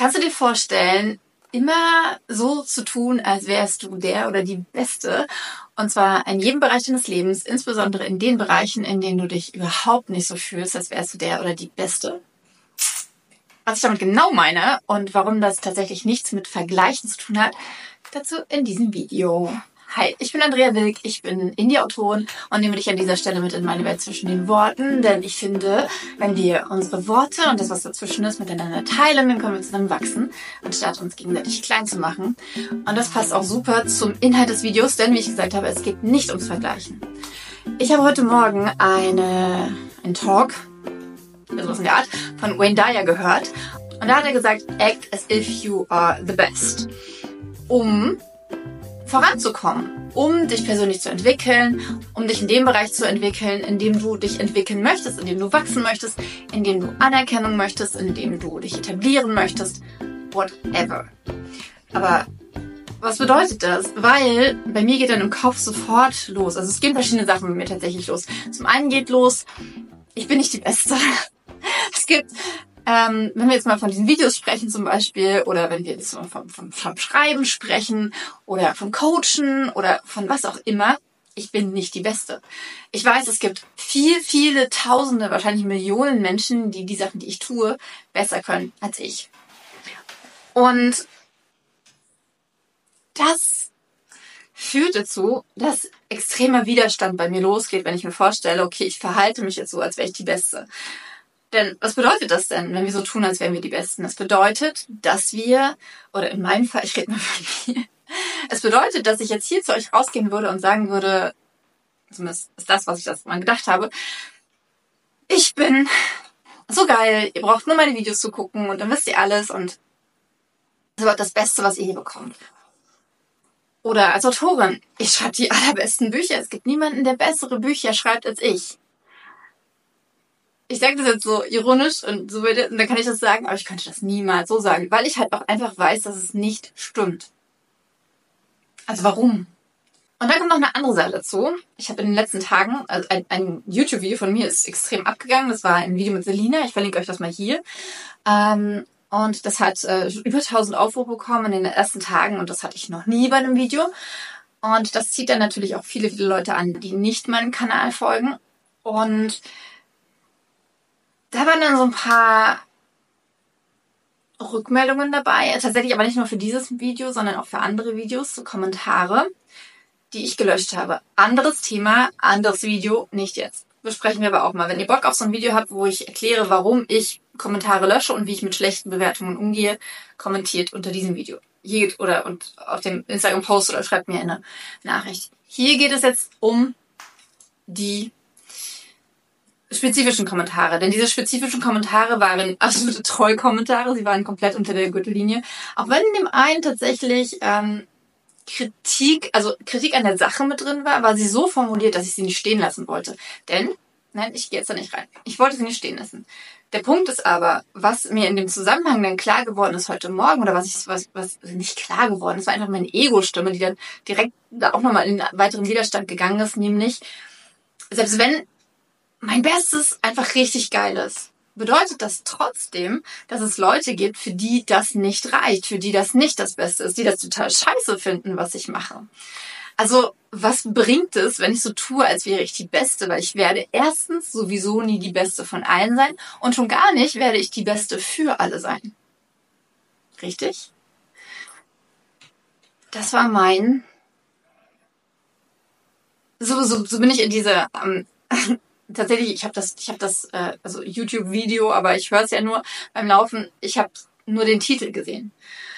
Kannst du dir vorstellen, immer so zu tun, als wärst du der oder die Beste? Und zwar in jedem Bereich deines Lebens, insbesondere in den Bereichen, in denen du dich überhaupt nicht so fühlst, als wärst du der oder die Beste. Was ich damit genau meine und warum das tatsächlich nichts mit Vergleichen zu tun hat, dazu in diesem Video. Hi, ich bin Andrea Wilk, ich bin Indie-Autorin und nehme dich an dieser Stelle mit in meine Welt zwischen den Worten, denn ich finde, wenn wir unsere Worte und das, was dazwischen ist, miteinander teilen, dann können wir zusammen wachsen, anstatt uns gegenseitig klein zu machen. Und das passt auch super zum Inhalt des Videos, denn wie ich gesagt habe, es geht nicht ums Vergleichen. Ich habe heute Morgen einen Talk, sowas in der Art, von Wayne Dyer gehört und da hat er gesagt, act as if you are the best, um voranzukommen, um dich persönlich zu entwickeln, um dich in dem Bereich zu entwickeln, in dem du dich entwickeln möchtest, in dem du wachsen möchtest, in dem du Anerkennung möchtest, in dem du dich etablieren möchtest, whatever. Aber was bedeutet das? Weil bei mir geht dann im Kopf sofort los. Also es gehen verschiedene Sachen bei mir tatsächlich los. Zum einen geht los, ich bin nicht die Beste. Es gibt wenn wir jetzt mal von diesen Videos sprechen zum Beispiel oder wenn wir jetzt vom Schreiben sprechen oder vom Coachen oder von was auch immer, ich bin nicht die Beste. Ich weiß, es gibt viele Tausende, wahrscheinlich Millionen Menschen, die die Sachen, die ich tue, besser können als ich. Und das führt dazu, dass extremer Widerstand bei mir losgeht, wenn ich mir vorstelle, okay, ich verhalte mich jetzt so, als wäre ich die Beste. Denn was bedeutet das denn, wenn wir so tun, als wären wir die Besten? Das bedeutet, dass wir, oder in meinem Fall, ich rede mal von mir, es bedeutet, dass ich jetzt hier zu euch rausgehen würde und sagen würde, zumindest ist das, was ich das mal gedacht habe, ich bin so geil, ihr braucht nur meine Videos zu gucken und dann wisst ihr alles und das wird das Beste, was ihr hier bekommt. Oder als Autorin, ich schreibe die allerbesten Bücher, es gibt niemanden, der bessere Bücher schreibt als ich. Ich sage das jetzt so ironisch und so weiter, und dann kann ich das sagen, aber ich könnte das niemals so sagen, weil ich halt auch einfach weiß, dass es nicht stimmt. Also warum? Und dann kommt noch eine andere Seite dazu. Ich habe in den letzten Tagen, also ein YouTube-Video von mir ist extrem abgegangen. Das war ein Video mit Selina. Ich verlinke euch das mal hier. Und das hat über 1000 Aufrufe bekommen in den ersten Tagen und das hatte ich noch nie bei einem Video. Und das zieht dann natürlich auch viele Leute an, die nicht meinem Kanal folgen. Und da waren dann so ein paar Rückmeldungen dabei. Tatsächlich aber nicht nur für dieses Video, sondern auch für andere Videos, so Kommentare, die ich gelöscht habe. Anderes Thema, anderes Video, nicht jetzt. Besprechen wir aber auch mal. Wenn ihr Bock auf so ein Video habt, wo ich erkläre, warum ich Kommentare lösche und wie ich mit schlechten Bewertungen umgehe, kommentiert unter diesem Video. Hier und auf dem Instagram-Post oder schreibt mir eine Nachricht. Hier geht es jetzt um die spezifischen Kommentare, denn diese spezifischen Kommentare waren absolute Trollkommentare, sie waren komplett unter der Gürtellinie. Auch wenn in dem einen tatsächlich Kritik an der Sache mit drin war sie so formuliert, dass ich sie nicht stehen lassen wollte. Denn, nein, ich gehe jetzt da nicht rein. Ich wollte sie nicht stehen lassen. Der Punkt ist aber, was mir in dem Zusammenhang dann klar geworden ist heute Morgen, oder was nicht klar geworden ist, war einfach meine Ego-Stimme, die dann direkt da auch nochmal in einen weiteren Widerstand gegangen ist, nämlich, selbst wenn mein Bestes einfach richtig geil ist, bedeutet das trotzdem, dass es Leute gibt, für die das nicht reicht, für die das nicht das Beste ist, die das total scheiße finden, was ich mache. Also, was bringt es, wenn ich so tue, als wäre ich die Beste? Weil ich werde erstens sowieso nie die Beste von allen sein und schon gar nicht werde ich die Beste für alle sein. Richtig? Das war mein... So bin ich in diese... Tatsächlich, ich habe das also YouTube-Video, aber ich höre es ja nur beim Laufen. Ich habe nur den Titel gesehen.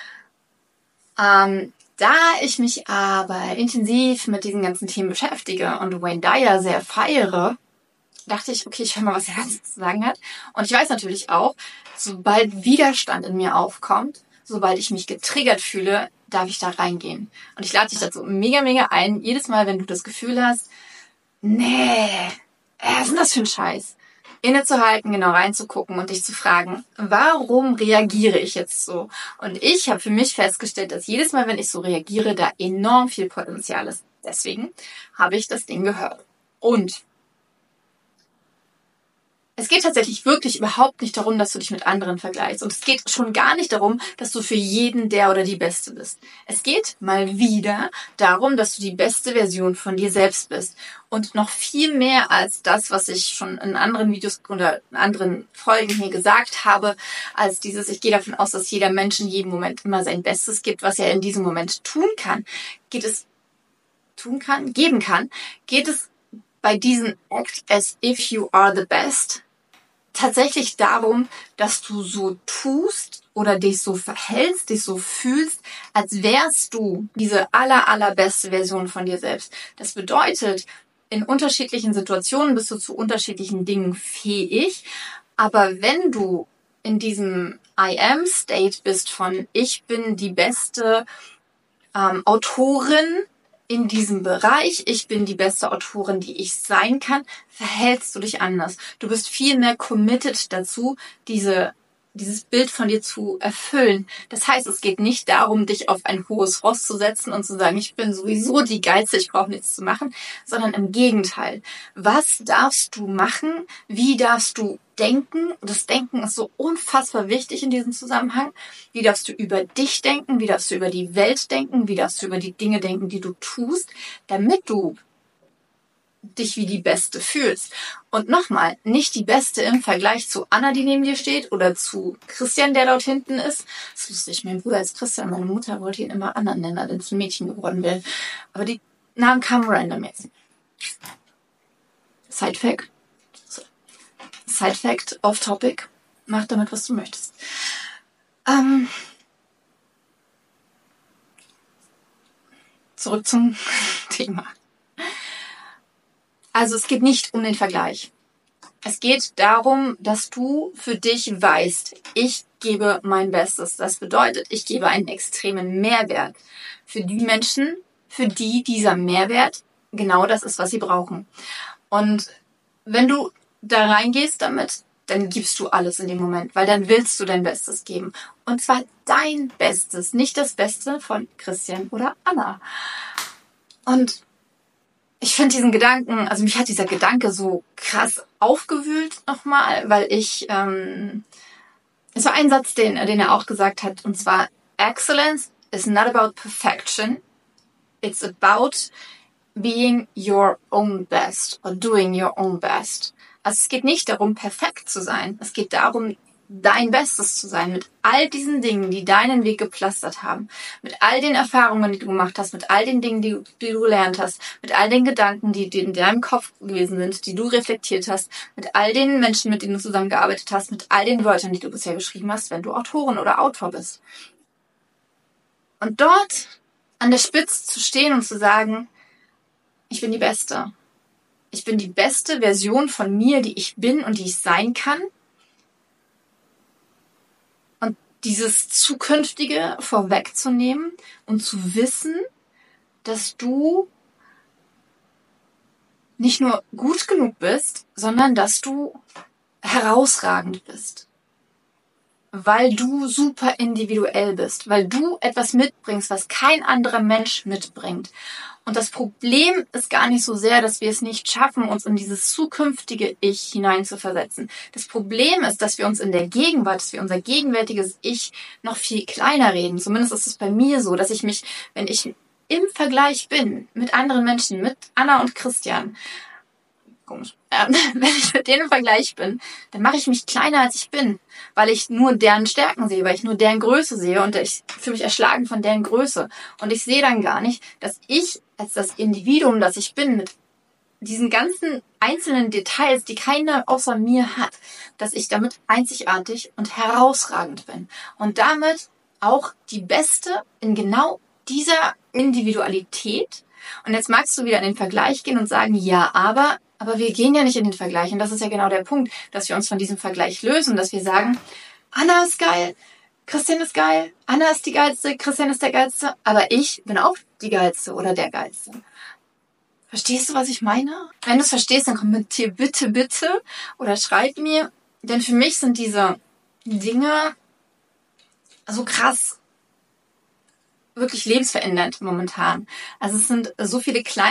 Da ich mich aber intensiv mit diesen ganzen Themen beschäftige und Wayne Dyer sehr feiere, dachte ich, okay, ich höre mal, was er dazu zu sagen hat. Und ich weiß natürlich auch, sobald Widerstand in mir aufkommt, sobald ich mich getriggert fühle, darf ich da reingehen. Und ich lade dich dazu mega ein, jedes Mal, wenn du das Gefühl hast, nee, was ist denn das für ein Scheiß? Innezuhalten, genau reinzugucken und dich zu fragen, warum reagiere ich jetzt so? Und ich habe für mich festgestellt, dass jedes Mal, wenn ich so reagiere, da enorm viel Potenzial ist. Deswegen habe ich das Ding gehört. Und Es geht tatsächlich wirklich überhaupt nicht darum, dass du dich mit anderen vergleichst. Und es geht schon gar nicht darum, dass du für jeden der oder die Beste bist. Es geht mal wieder darum, dass du die beste Version von dir selbst bist. Und noch viel mehr als das, was ich schon in anderen Videos oder in anderen Folgen hier gesagt habe, als dieses, ich gehe davon aus, dass jeder Mensch in jedem Moment immer sein Bestes gibt, was er in diesem Moment geben kann, geht es bei diesem Act as if you are the best tatsächlich darum, dass du so tust oder dich so verhältst, dich so fühlst, als wärst du diese allerbeste Version von dir selbst. Das bedeutet, in unterschiedlichen Situationen bist du zu unterschiedlichen Dingen fähig, aber wenn du in diesem I am State bist von ich bin die beste Autorin in diesem Bereich, ich bin die beste Autorin, die ich sein kann, verhältst du dich anders. Du bist viel mehr committed dazu, dieses Bild von dir zu erfüllen. Das heißt, es geht nicht darum, dich auf ein hohes Ross zu setzen und zu sagen, ich bin sowieso die Geilste, ich brauche nichts zu machen, sondern im Gegenteil. Was darfst du machen? Wie darfst du denken? Das Denken ist so unfassbar wichtig in diesem Zusammenhang. Wie darfst du über dich denken? Wie darfst du über die Welt denken? Wie darfst du über die Dinge denken, die du tust, damit du dich wie die Beste fühlst. Und nochmal, nicht die Beste im Vergleich zu Anna, die neben dir steht, oder zu Christian, der dort hinten ist. Das ist lustig, mein Bruder ist Christian, meine Mutter wollte ihn immer Anna nennen, als es ein Mädchen geworden wäre. Aber die Namen kamen random jetzt. Side Fact, off topic. Mach damit, was du möchtest. Zurück zum Thema. Also es geht nicht um den Vergleich. Es geht darum, dass du für dich weißt, ich gebe mein Bestes. Das bedeutet, ich gebe einen extremen Mehrwert für die Menschen, für die dieser Mehrwert genau das ist, was sie brauchen. Und wenn du da reingehst damit, dann gibst du alles in dem Moment, weil dann willst du dein Bestes geben. Und zwar dein Bestes, nicht das Beste von Christian oder Anna. Und ich finde diesen Gedanken, also mich hat dieser Gedanke so krass aufgewühlt nochmal, weil es war ein Satz, den er auch gesagt hat, und zwar, Excellence is not about perfection, it's about being your own best or doing your own best. Also es geht nicht darum, perfekt zu sein, es geht darum, dein Bestes zu sein, mit all diesen Dingen, die deinen Weg gepflastert haben, mit all den Erfahrungen, die du gemacht hast, mit all den Dingen, die du gelernt hast, mit all den Gedanken, die in deinem Kopf gewesen sind, die du reflektiert hast, mit all den Menschen, mit denen du zusammengearbeitet hast, mit all den Wörtern, die du bisher geschrieben hast, wenn du Autorin oder Autor bist. Und dort an der Spitze zu stehen und zu sagen, ich bin die Beste. Ich bin die beste Version von mir, die ich bin und die ich sein kann. Dieses Zukünftige vorwegzunehmen und zu wissen, dass du nicht nur gut genug bist, sondern dass du herausragend bist. Weil du super individuell bist, weil du etwas mitbringst, was kein anderer Mensch mitbringt. Und das Problem ist gar nicht so sehr, dass wir es nicht schaffen, uns in dieses zukünftige Ich hineinzuversetzen. Das Problem ist, dass wir uns in der Gegenwart, dass wir unser gegenwärtiges Ich noch viel kleiner reden. Zumindest ist es bei mir so, dass ich mich, wenn ich im Vergleich bin mit anderen Menschen, mit Anna und Christian, komisch, wenn ich mit denen im Vergleich bin, dann mache ich mich kleiner, als ich bin, weil ich nur deren Stärken sehe, weil ich nur deren Größe sehe und ich fühle mich erschlagen von deren Größe. Und ich sehe dann gar nicht, dass ich als das Individuum, das ich bin, mit diesen ganzen einzelnen Details, die keiner außer mir hat, dass ich damit einzigartig und herausragend bin. Und damit auch die Beste in genau dieser Individualität. Und jetzt magst du wieder in den Vergleich gehen und sagen, ja, aber wir gehen ja nicht in den Vergleich. Und das ist ja genau der Punkt, dass wir uns von diesem Vergleich lösen, dass wir sagen, Anna ist geil, Christian ist geil, Anna ist die Geilste, Christian ist der Geilste, aber ich bin auch die Geilste oder der Geilste. Verstehst du, was ich meine? Wenn du es verstehst, dann kommentier bitte oder schreib mir. Denn für mich sind diese Dinge so krass, wirklich lebensverändernd momentan. Also es sind so viele kleine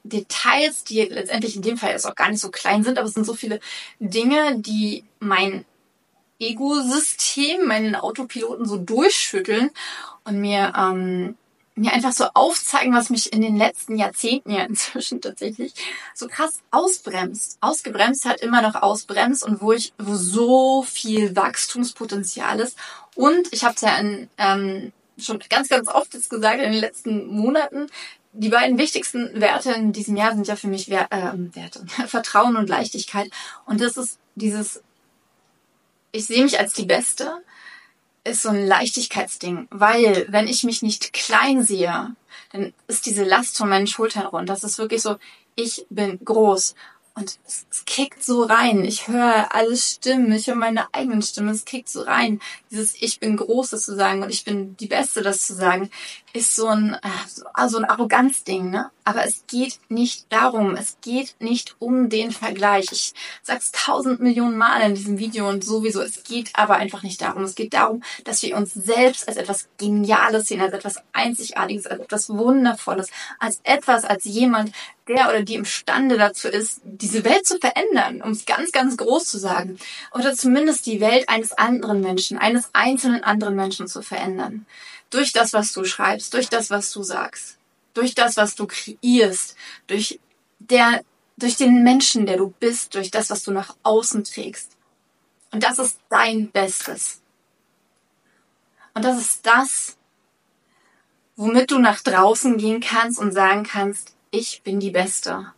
Details, die letztendlich in dem Fall jetzt auch gar nicht so klein sind, aber es sind so viele Dinge, die mein Ego-System, meinen Autopiloten so durchschütteln und mir einfach so aufzeigen, was mich in den letzten Jahrzehnten ja inzwischen tatsächlich so krass ausgebremst hat, immer noch ausbremst und wo so viel Wachstumspotenzial ist. Und ich habe es ja schon ganz, ganz oft jetzt gesagt in den letzten Monaten, die beiden wichtigsten Werte in diesem Jahr sind ja für mich Werte, Vertrauen und Leichtigkeit. Und das ist dieses, ich sehe mich als die Beste, ist so ein Leichtigkeitsding, weil wenn ich mich nicht klein sehe, dann ist diese Last von meinen Schultern runter. Das ist wirklich so, ich bin groß und es kickt so rein. Ich höre alle Stimmen, ich höre meine eigenen Stimmen, es kickt so rein. Dieses ich bin groß, das zu sagen und ich bin die Beste, das zu sagen, ist so ein Arroganzding, ne? Aber es geht nicht darum, es geht nicht um den Vergleich. Ich sag's 1000 Millionen Mal in diesem Video und sowieso, es geht aber einfach nicht darum. Es geht darum, dass wir uns selbst als etwas Geniales sehen, als etwas Einzigartiges, als etwas Wundervolles, als jemand, der oder die imstande dazu ist, diese Welt zu verändern, um es ganz, ganz groß zu sagen. Oder zumindest die Welt eines anderen Menschen, eines einzelnen anderen Menschen zu verändern. Durch das, was du schreibst, durch das, was du sagst, durch das, was du kreierst, durch den Menschen, der du bist, durch das, was du nach außen trägst. Und das ist dein Bestes. Und das ist das, womit du nach draußen gehen kannst und sagen kannst, ich bin die Beste.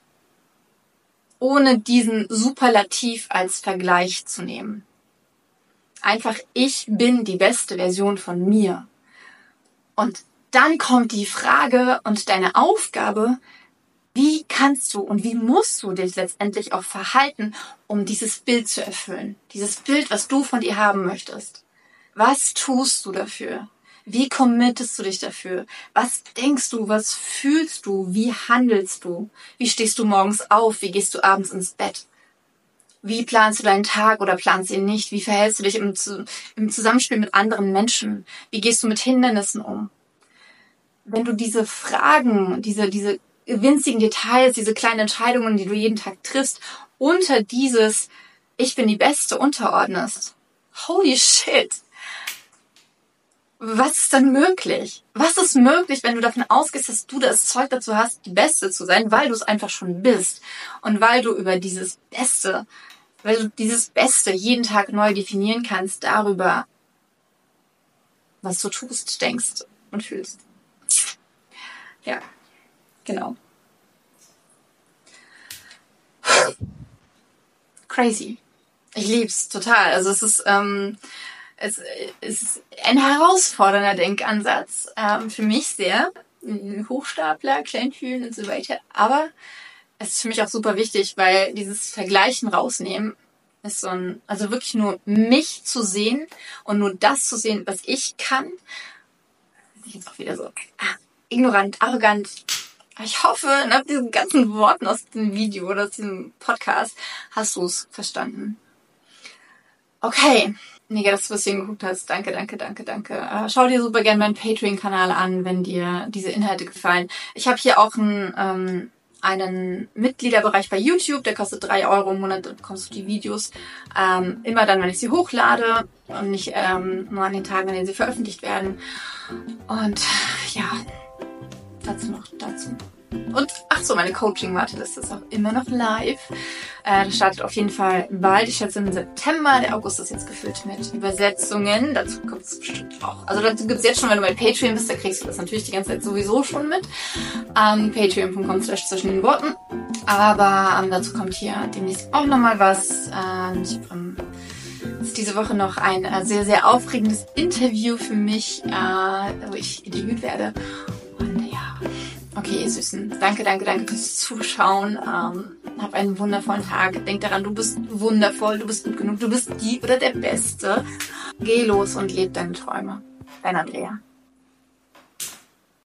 Ohne diesen Superlativ als Vergleich zu nehmen. Einfach, ich bin die beste Version von mir. Und dann kommt die Frage und deine Aufgabe, wie kannst du und wie musst du dich letztendlich auch verhalten, um dieses Bild zu erfüllen? Dieses Bild, was du von dir haben möchtest. Was tust du dafür? Wie committest du dich dafür? Was denkst du? Was fühlst du? Wie handelst du? Wie stehst du morgens auf? Wie gehst du abends ins Bett? Wie planst du deinen Tag oder planst ihn nicht? Wie verhältst du dich im Zusammenspiel mit anderen Menschen? Wie gehst du mit Hindernissen um? Wenn du diese Fragen, diese winzigen Details, diese kleinen Entscheidungen, die du jeden Tag triffst, unter dieses Ich bin die Beste unterordnest, holy shit! Was ist dann möglich? Was ist möglich, wenn du davon ausgehst, dass du das Zeug dazu hast, die Beste zu sein, weil du es einfach schon bist und weil du dieses Beste jeden Tag neu definieren kannst darüber, was du tust, denkst und fühlst. Ja, genau. Crazy. Ich lieb's total. Also es ist ein herausfordernder Denkansatz für mich sehr. Hochstapler, Kleinfühlen und so weiter. Aber es ist für mich auch super wichtig, weil dieses Vergleichen rausnehmen ist also wirklich nur mich zu sehen und nur das zu sehen, was ich kann. Jetzt auch wieder so ignorant, arrogant. Ich hoffe, nach diesen ganzen Worten aus dem Video oder aus diesem Podcast hast du es verstanden. Okay. Mega, dass du bis hierhin geguckt hast. Danke. Schau dir super gerne meinen Patreon-Kanal an, wenn dir diese Inhalte gefallen. Ich habe hier auch einen Mitgliederbereich bei YouTube, der kostet 3 € im Monat, da bekommst du die Videos immer dann, wenn ich sie hochlade und nicht nur an den Tagen, an denen sie veröffentlicht werden. Und ja, dazu. Und meine Coaching-Warteliste ist auch immer noch live. Das startet auf jeden Fall bald. Ich schätze im September. Der August ist jetzt gefüllt mit Übersetzungen. Dazu kommt es bestimmt auch. Also dazu gibt es jetzt schon, wenn du bei Patreon bist, da kriegst du das natürlich die ganze Zeit sowieso schon mit. Patreon.com/zwischen den Worten. Aber dazu kommt hier demnächst auch nochmal was. Ich ist diese Woche noch ein sehr, sehr aufregendes Interview für mich, wo ich interviewt werde. Und ja, okay, ihr Süßen. Danke fürs Zuschauen. Hab einen wundervollen Tag. Denk daran, du bist wundervoll, du bist gut genug, du bist die oder der Beste. Geh los und leb deine Träume. Dein Andrea.